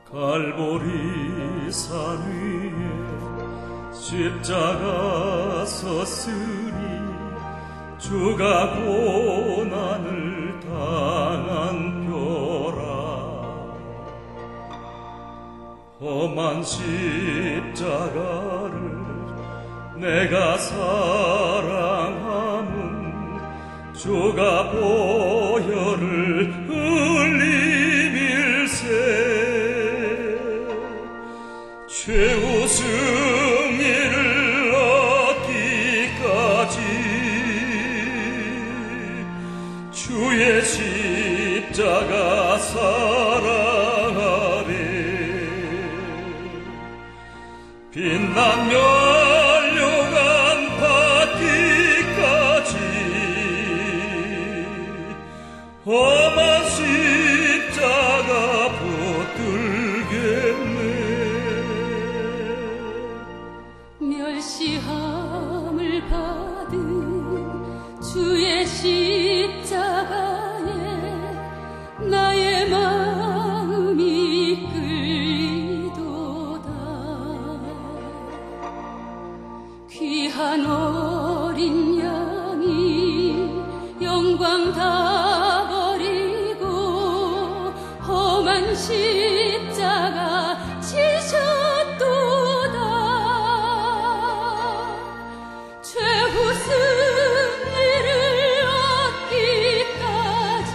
갈보리 산 위에 십자가 섰으니 주가 고난을 당한 표라. 험한 십자가를 내가 사랑함은 주가 보혈을 흘리밀세. 최후 승리를 얻기까지 주의 십자가 사랑하리. 빛나며 멸류관 받기까지 험한 십자가 붙들겠네. 멸시함을 받은 주의 십자가에 나의 마음이 끌리도다. 귀한 어린 양이 영광 다 버리고 험한 십자가 지셨도다. 최후 승리를 얻기까지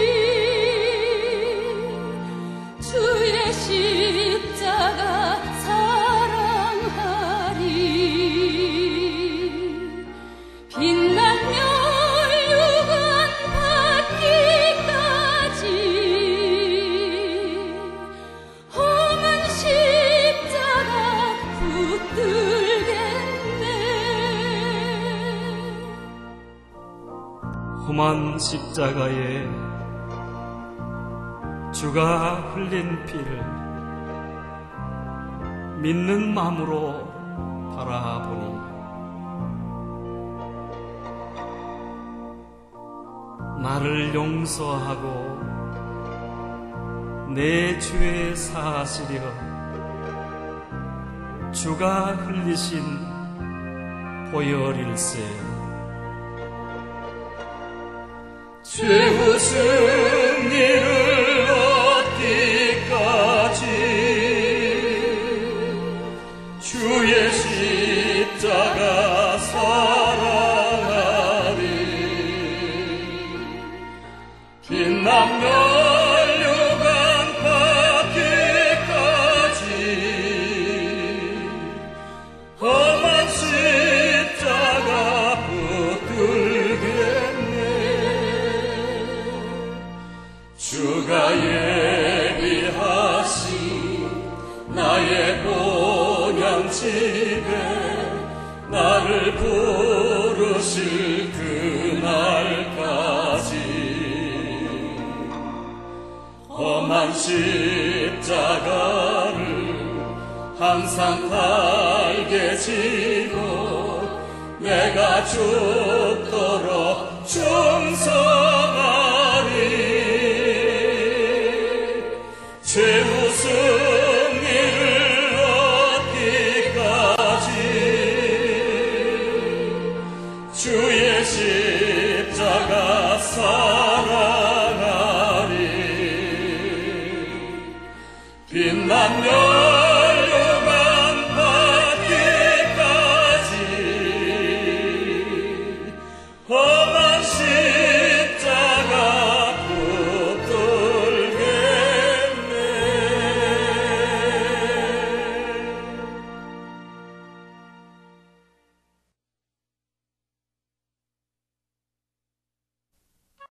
주의 십자가 사랑하리. 빛나며 멸류관 받기까지 험한 십자가 붙들겠네. 험한 십자가에 주가 흘린 피를 믿는 마음으로 바라보니 나를 용서하고 내 죄 사하시려 주가 흘리신 보혈일세. 최후 승리를 얻기까지 주의 십자가 사랑하리. 빛나며 멸류관 받기까지 험한 십자가 붙들겠네. 주가 예비하신 나의 본향집에 나를 부르실 그날까지 험한 십자가를 항상 달게 지고 내가 죽도록 충성